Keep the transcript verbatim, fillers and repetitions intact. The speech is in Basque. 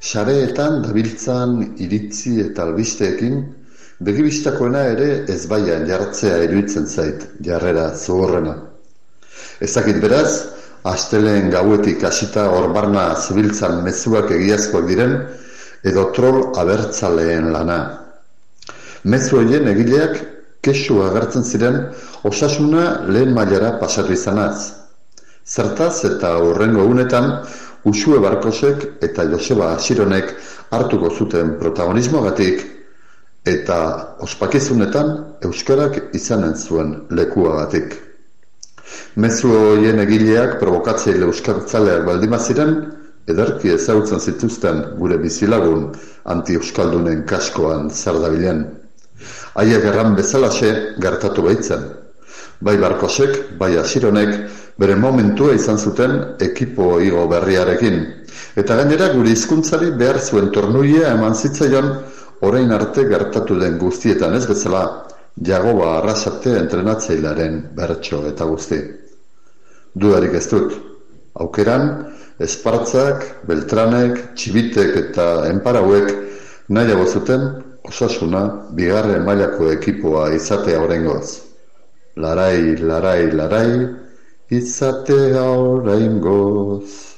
Sareetan dabiltzan iritzi eta albisteekin, begibistakoena ere ezbaian jartzea iruditzen zait, jarrera zugorrena. Ezakit beraz, asteleen gauetik hasita horbarna zibiltzan mezuak egiazkoak diren, edo trol abertzaleen lana. Mezu horien egileak kexu agertzen ziren osasuna lehen mailara pasatu izanaz. Zertaz eta hurrengo unetan, Usue Barkosek eta Joseba Asironek hartuko zuten protagonismoagatik eta ospakizunetan euskarak izanen zuen lekuagatik. Mezu horien egileak provokatzaile euskartzaleak baldima ziren, ederki ezagutzen zituzten gure bizilagun anti-euskaldunen kaskoan zer dabilen. Haiek erran bezalaxe gertatu baitzen. Bai Barkosek, bai Asironek, bere momentua izan zuten ekipo igo berriarekin. Eta gainera gure hizkuntzari behar zuen tornuia eman zitzaion orain arte gertatu den guztietan ez bezala Jagoba Arrasate entrenatzailearen bertso eta guzti. Dudarik ez dut. Aukeran, Espartzak, Beltranek, Txibitek eta Enparauek nahiago zuten Osasuna bigarren mailako ekipoa izatea oraingoz. Larai, larai, larai, izatea oraingoz.